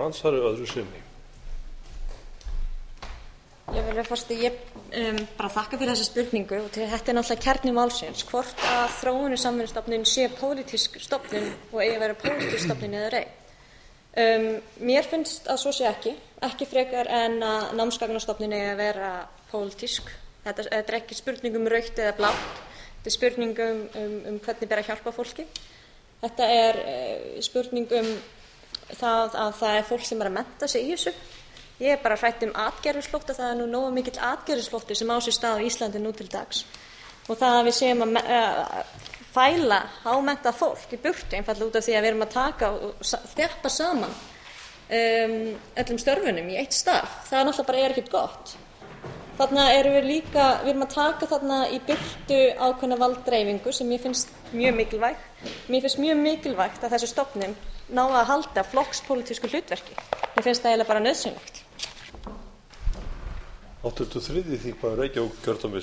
andsvari öðru sinni. Virðulegur forseti, ég bara þakka fyrir þessa spurningu og þetta náttúrulega kjarni málsins, hvort að þróunarsamvinnustofnun sé pólitísk stofnun og eigi að vera pólitísk stofnun eða ei. Mér finnst að svo sé ekki frekar en að námsgagnastofnun eigi að vera pólitísk. Þetta er ekki spurning rautt eða blátt, þetta er spurning hvernig ber að hjálpa fólki. Þetta er spurning það að það er fólk sem er að mennta sig í þessu. Ég er bara hrædd atgervisflótta, það er nú nógu mikill atgervisflótti sem á sér stað á Íslandi nú til dags. Og það að við séum að fæla hámenntað fólk í burtu einfaldlega út af því að við erum að taka og þjappa saman öllum störfunum í eitt starf, það náttúrulega bara ekkert gott. Þarna erum við erum að taka þarna í burtu ákveðna valddreifingu sem mér finnst mjög mikilvæg. Mér finnst mjög mikilvægt að þessi stofnun nái að halda flokkspólitísku hlutverki. Mér finnst það eiginlega bara nauðsynlegt. Hv. 3. þingmaður Reykjavíkurkjördæmis